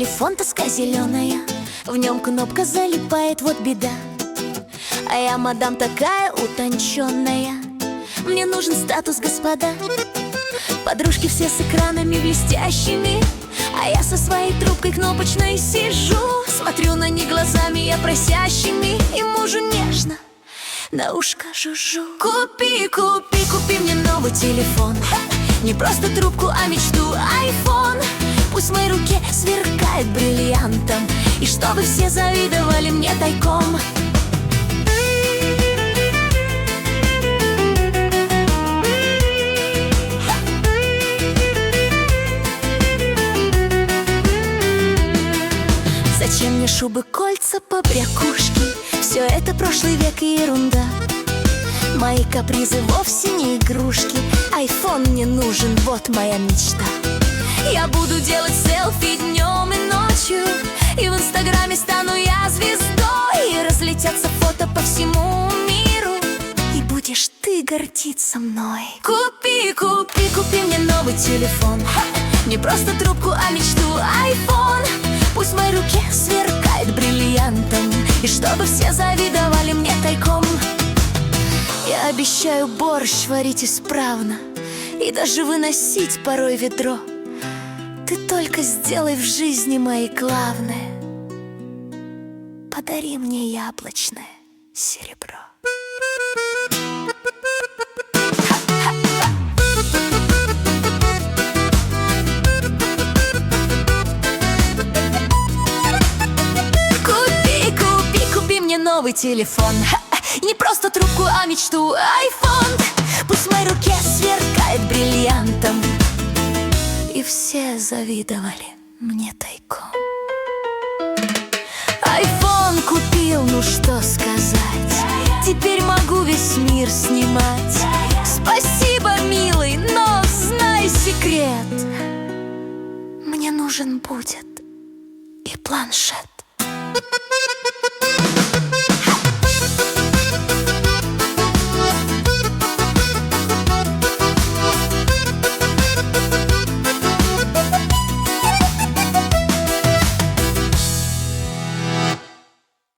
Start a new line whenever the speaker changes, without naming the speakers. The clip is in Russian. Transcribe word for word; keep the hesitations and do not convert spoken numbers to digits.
телефон, тоска зеленая, в нем кнопка залипает, вот беда. А я мадам такая утонченная, мне нужен статус, господа. Подружки все с экранами блестящими, а я со своей трубкой кнопочной сижу. Смотрю на них глазами я просящими, и мужу нежно на ушко жужжу. Купи, купи, купи мне новый телефон. Не просто трубку, а мечту, айфон. Пусть в моей руке сверкает бриллиантом, и чтобы все завидовали мне тайком. Зачем мне шубы, кольца, побрякушки? Все это прошлый век и ерунда. Мои капризы вовсе не игрушки. Айфон мне нужен, вот моя мечта. Я буду делать селфи днем и ночью, и в инстаграме стану я звездой, и разлетятся фото по всему миру, и будешь ты гордиться мной. Купи, купи, купи мне новый телефон. Не просто трубку, а мечту, айфон. Пусть в моей руке сверкает бриллиантом, и чтобы все завидовали мне тайком. Я обещаю борщ варить исправно и даже выносить порой ведро. Ты только сделай в жизни моей главное: подари мне яблочное серебро. Купи, купи, купи мне новый телефон. Не просто трубку, а мечту, айфон. Пусть в моей руке сверкает бриллиантом, и все завидовали мне тайком. Айфон купил, ну что сказать, теперь могу весь мир снимать. Спасибо, милый, но знай секрет: мне нужен будет и планшет.